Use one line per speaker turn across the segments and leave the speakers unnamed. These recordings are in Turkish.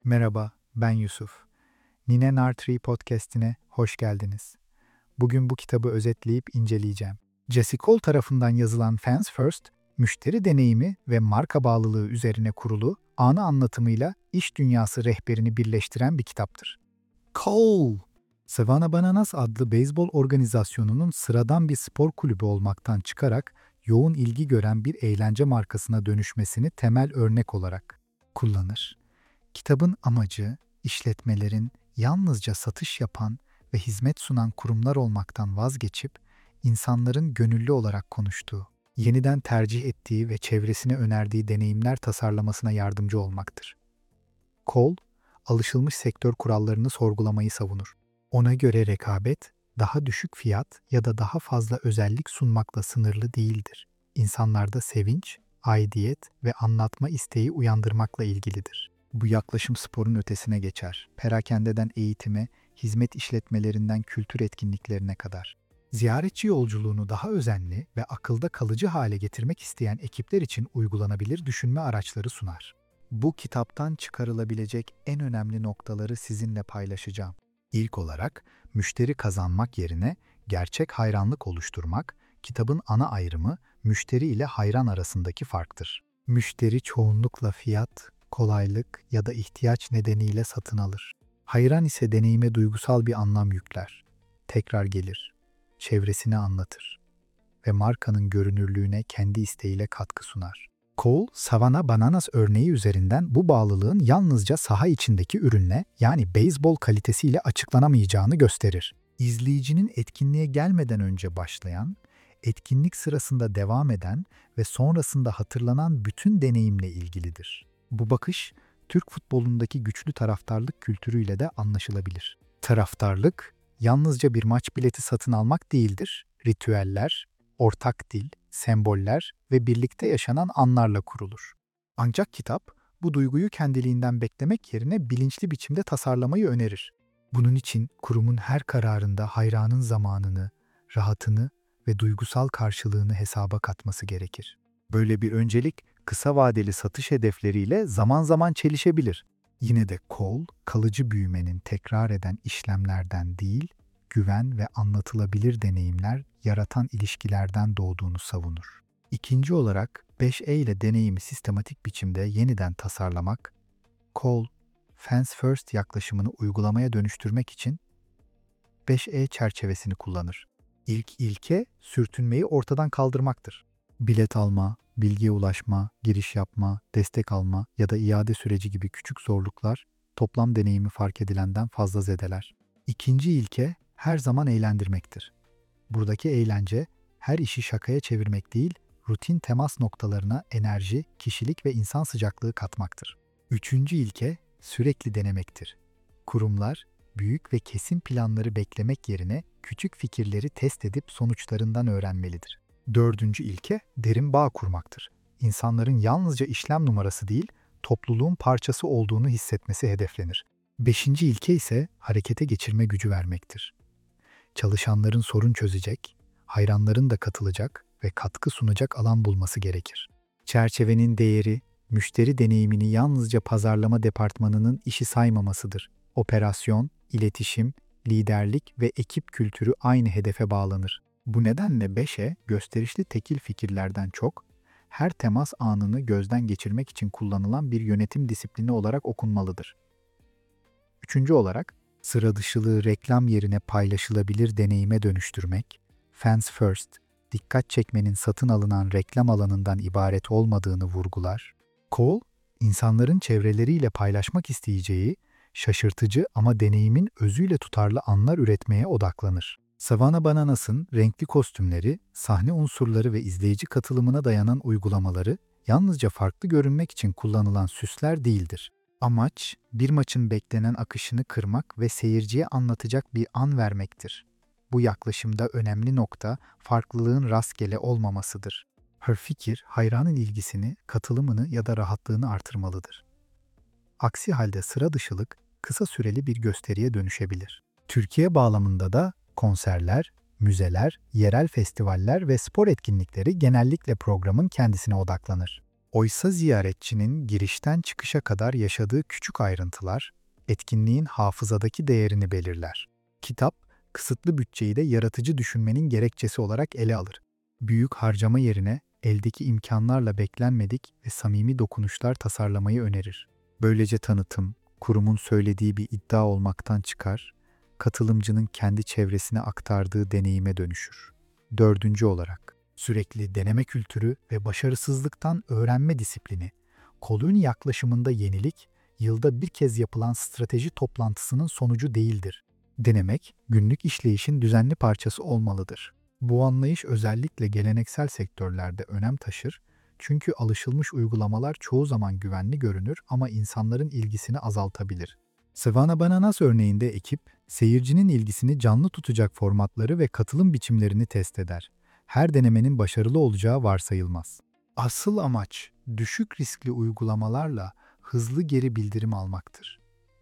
Merhaba, ben Yusuf. Nine Nartree podcast'ine hoş geldiniz. Bugün bu kitabı özetleyip inceleyeceğim. Jesse Cole tarafından yazılan Fans First, müşteri deneyimi ve marka bağlılığı üzerine kurulu, anı anlatımıyla iş dünyası rehberini birleştiren bir kitaptır. Cole! Savannah Bananas adlı beyzbol organizasyonunun sıradan bir spor kulübü olmaktan çıkarak yoğun ilgi gören bir eğlence markasına dönüşmesini temel örnek olarak kullanır. Kitabın amacı, işletmelerin yalnızca satış yapan ve hizmet sunan kurumlar olmaktan vazgeçip, insanların gönüllü olarak konuştuğu, yeniden tercih ettiği ve çevresine önerdiği deneyimler tasarlamasına yardımcı olmaktır. Cole, alışılmış sektör kurallarını sorgulamayı savunur. Ona göre rekabet, daha düşük fiyat ya da daha fazla özellik sunmakla sınırlı değildir. İnsanlarda sevinç, aidiyet ve anlatma isteği uyandırmakla ilgilidir. Bu yaklaşım sporun ötesine geçer. Perakendeden eğitime, hizmet işletmelerinden kültür etkinliklerine kadar. Ziyaretçi yolculuğunu daha özenli ve akılda kalıcı hale getirmek isteyen ekipler için uygulanabilir düşünme araçları sunar. Bu kitaptan çıkarılabilecek en önemli noktaları sizinle paylaşacağım. İlk olarak, müşteri kazanmak yerine gerçek hayranlık oluşturmak, kitabın ana ayrımı müşteri ile hayran arasındaki farktır. Müşteri çoğunlukla fiyat, kolaylık ya da ihtiyaç nedeniyle satın alır. Hayran ise deneyime duygusal bir anlam yükler. Tekrar gelir, çevresini anlatır ve markanın görünürlüğüne kendi isteğiyle katkı sunar. Cole, Savannah Bananas örneği üzerinden bu bağlılığın yalnızca saha içindeki ürünle, yani beyzbol kalitesiyle açıklanamayacağını gösterir. İzleyicinin etkinliğe gelmeden önce başlayan, etkinlik sırasında devam eden ve sonrasında hatırlanan bütün deneyimle ilgilidir. Bu bakış, Türk futbolundaki güçlü taraftarlık kültürüyle de anlaşılabilir. Taraftarlık, yalnızca bir maç bileti satın almak değildir. Ritüeller, ortak dil, semboller ve birlikte yaşanan anlarla kurulur. Ancak kitap, bu duyguyu kendiliğinden beklemek yerine bilinçli biçimde tasarlamayı önerir. Bunun için kurumun her kararında hayranın zamanını, rahatını ve duygusal karşılığını hesaba katması gerekir. Böyle bir öncelik, kısa vadeli satış hedefleriyle zaman zaman çelişebilir. Yine de Cole, kalıcı büyümenin tekrar eden işlemlerden değil, güven ve anlatılabilir deneyimler yaratan ilişkilerden doğduğunu savunur. İkinci olarak 5E ile deneyimi sistematik biçimde yeniden tasarlamak, Cole, Fans First yaklaşımını uygulamaya dönüştürmek için 5E çerçevesini kullanır. İlk ilke sürtünmeyi ortadan kaldırmaktır. Bilet alma, bilgiye ulaşma, giriş yapma, destek alma ya da iade süreci gibi küçük zorluklar toplam deneyimi fark edilenden fazla zedeler. İkinci ilke her zaman eğlendirmektir. Buradaki eğlence her işi şakaya çevirmek değil, rutin temas noktalarına enerji, kişilik ve insan sıcaklığı katmaktır. Üçüncü ilke sürekli denemektir. Kurumlar, büyük ve kesin planları beklemek yerine küçük fikirleri test edip sonuçlarından öğrenmelidir. Dördüncü ilke derin bağ kurmaktır. İnsanların yalnızca işlem numarası değil, topluluğun parçası olduğunu hissetmesi hedeflenir. Beşinci ilke ise harekete geçirme gücü vermektir. Çalışanların sorun çözecek, hayranların da katılacak ve katkı sunacak alan bulması gerekir. Çerçevenin değeri, müşteri deneyimini yalnızca pazarlama departmanının işi saymamasıdır. Operasyon, iletişim, liderlik ve ekip kültürü aynı hedefe bağlanır. Bu nedenle 5'e gösterişli tekil fikirlerden çok, her temas anını gözden geçirmek için kullanılan bir yönetim disiplini olarak okunmalıdır. Üçüncü olarak, sıra dışılığı reklam yerine paylaşılabilir deneyime dönüştürmek, Fans First, dikkat çekmenin satın alınan reklam alanından ibaret olmadığını vurgular. Cole, insanların çevreleriyle paylaşmak isteyeceği, şaşırtıcı ama deneyimin özüyle tutarlı anlar üretmeye odaklanır. Savannah Bananas'ın renkli kostümleri, sahne unsurları ve izleyici katılımına dayanan uygulamaları yalnızca farklı görünmek için kullanılan süsler değildir. Amaç, bir maçın beklenen akışını kırmak ve seyirciye anlatacak bir an vermektir. Bu yaklaşımda önemli nokta farklılığın rastgele olmamasıdır. Her fikir, hayranın ilgisini, katılımını ya da rahatlığını artırmalıdır. Aksi halde sıra dışılık kısa süreli bir gösteriye dönüşebilir. Türkiye bağlamında da konserler, müzeler, yerel festivaller ve spor etkinlikleri genellikle programın kendisine odaklanır. Oysa ziyaretçinin girişten çıkışa kadar yaşadığı küçük ayrıntılar, etkinliğin hafızadaki değerini belirler. Kitap, kısıtlı bütçeyi de yaratıcı düşünmenin gerekçesi olarak ele alır. Büyük harcama yerine eldeki imkanlarla beklenmedik ve samimi dokunuşlar tasarlamayı önerir. Böylece tanıtım, kurumun söylediği bir iddia olmaktan çıkar, katılımcının kendi çevresine aktardığı deneyime dönüşür. Dördüncü olarak, sürekli deneme kültürü ve başarısızlıktan öğrenme disiplini. Kolun yaklaşımında yenilik, yılda bir kez yapılan strateji toplantısının sonucu değildir. Denemek, günlük işleyişin düzenli parçası olmalıdır. Bu anlayış özellikle geleneksel sektörlerde önem taşır, çünkü alışılmış uygulamalar çoğu zaman güvenli görünür ama insanların ilgisini azaltabilir. Savannah Bananas örneğinde ekip, seyircinin ilgisini canlı tutacak formatları ve katılım biçimlerini test eder. Her denemenin başarılı olacağı varsayılmaz. Asıl amaç, düşük riskli uygulamalarla hızlı geri bildirim almaktır.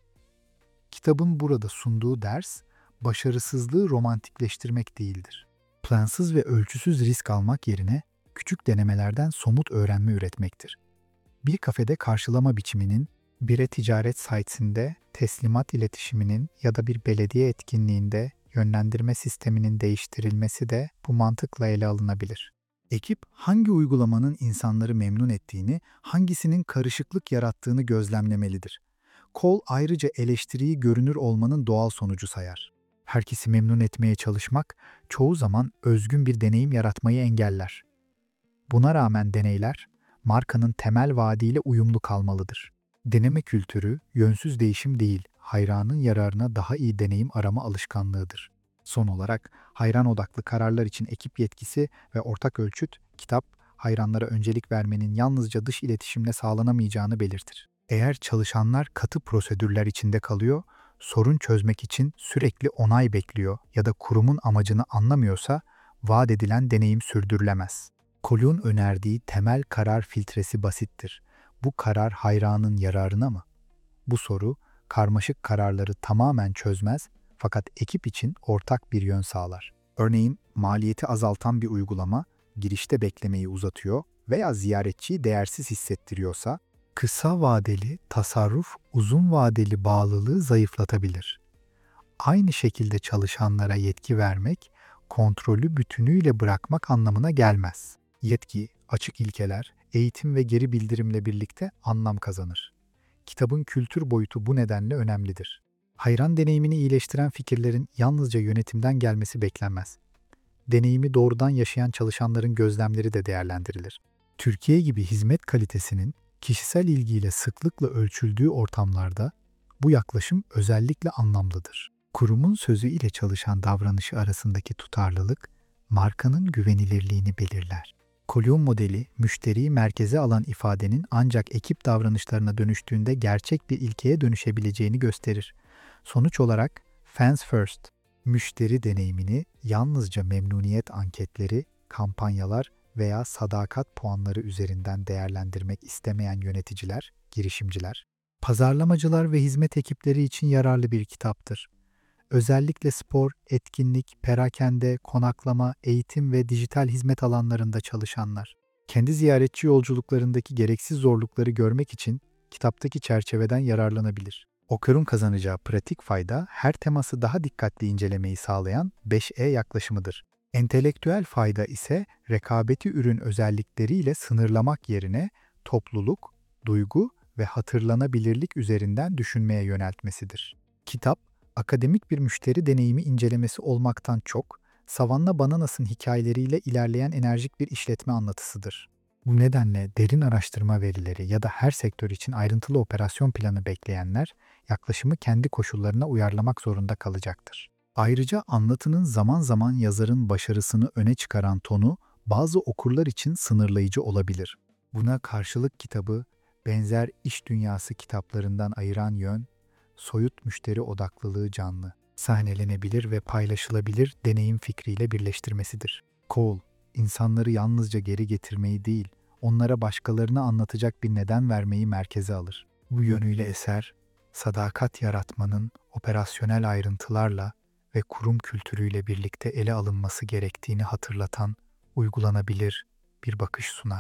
Kitabın burada sunduğu ders, başarısızlığı romantikleştirmek değildir. Plansız ve ölçüsüz risk almak yerine küçük denemelerden somut öğrenme üretmektir. Bir kafede karşılama biçiminin, bir e-ticaret sitesinde teslimat iletişiminin ya da bir belediye etkinliğinde yönlendirme sisteminin değiştirilmesi de bu mantıkla ele alınabilir. Ekip hangi uygulamanın insanları memnun ettiğini, hangisinin karışıklık yarattığını gözlemlemelidir. Cole ayrıca eleştiriyi görünür olmanın doğal sonucu sayar. Herkesi memnun etmeye çalışmak çoğu zaman özgün bir deneyim yaratmayı engeller. Buna rağmen deneyler, markanın temel vaadiyle uyumlu kalmalıdır. Deneme kültürü, yönsüz değişim değil, hayranın yararına daha iyi deneyim arama alışkanlığıdır. Son olarak, hayran odaklı kararlar için ekip yetkisi ve ortak ölçüt, kitap, hayranlara öncelik vermenin yalnızca dış iletişimle sağlanamayacağını belirtir. Eğer çalışanlar katı prosedürler içinde kalıyor, sorun çözmek için sürekli onay bekliyor ya da kurumun amacını anlamıyorsa, vaat edilen deneyim sürdürülemez. Cole'un önerdiği temel karar filtresi basittir. Bu karar hayranın yararına mı? Bu soru, karmaşık kararları tamamen çözmez fakat ekip için ortak bir yön sağlar. Örneğin, maliyeti azaltan bir uygulama, girişte beklemeyi uzatıyor veya ziyaretçiyi değersiz hissettiriyorsa, kısa vadeli tasarruf uzun vadeli bağlılığı zayıflatabilir. Aynı şekilde çalışanlara yetki vermek, kontrolü bütünüyle bırakmak anlamına gelmez. Yetki, açık ilkeler, eğitim ve geri bildirimle birlikte anlam kazanır. Kitabın kültür boyutu bu nedenle önemlidir. Hayran deneyimini iyileştiren fikirlerin yalnızca yönetimden gelmesi beklenmez. Deneyimi doğrudan yaşayan çalışanların gözlemleri de değerlendirilir. Türkiye gibi hizmet kalitesinin kişisel ilgiyle sıklıkla ölçüldüğü ortamlarda bu yaklaşım özellikle anlamlıdır. Kurumun sözü ile çalışan davranışı arasındaki tutarlılık, markanın güvenilirliğini belirler. Cole'un modeli, müşteriyi merkeze alan ifadenin ancak ekip davranışlarına dönüştüğünde gerçek bir ilkeye dönüşebileceğini gösterir. Sonuç olarak, Fans First, müşteri deneyimini yalnızca memnuniyet anketleri, kampanyalar veya sadakat puanları üzerinden değerlendirmek istemeyen yöneticiler, girişimciler, pazarlamacılar ve hizmet ekipleri için yararlı bir kitaptır. Özellikle spor, etkinlik, perakende, konaklama, eğitim ve dijital hizmet alanlarında çalışanlar. Kendi ziyaretçi yolculuklarındaki gereksiz zorlukları görmek için kitaptaki çerçeveden yararlanabilir. Okurun kazanacağı pratik fayda, her teması daha dikkatli incelemeyi sağlayan 5E yaklaşımıdır. Entelektüel fayda ise rekabeti ürün özellikleriyle sınırlamak yerine topluluk, duygu ve hatırlanabilirlik üzerinden düşünmeye yöneltmesidir. Kitap, akademik bir müşteri deneyimi incelemesi olmaktan çok, Savannah Bananas'ın hikayeleriyle ilerleyen enerjik bir işletme anlatısıdır. Bu nedenle derin araştırma verileri ya da her sektör için ayrıntılı operasyon planı bekleyenler, yaklaşımı kendi koşullarına uyarlamak zorunda kalacaktır. Ayrıca anlatının zaman zaman yazarın başarısını öne çıkaran tonu, bazı okurlar için sınırlayıcı olabilir. Buna karşılık kitabı, benzer iş dünyası kitaplarından ayıran yön, soyut müşteri odaklılığı canlı, sahnelenebilir ve paylaşılabilir deneyim fikriyle birleştirmesidir. Cole, insanları yalnızca geri getirmeyi değil, onlara başkalarını anlatacak bir neden vermeyi merkeze alır. Bu yönüyle eser, sadakat yaratmanın operasyonel ayrıntılarla ve kurum kültürüyle birlikte ele alınması gerektiğini hatırlatan, uygulanabilir bir bakış sunar.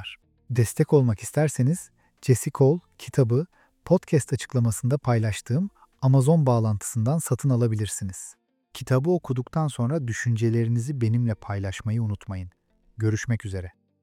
Destek olmak isterseniz Jesse Cole kitabı podcast açıklamasında paylaştığım Amazon bağlantısından satın alabilirsiniz. Kitabı okuduktan sonra düşüncelerinizi benimle paylaşmayı unutmayın. Görüşmek üzere.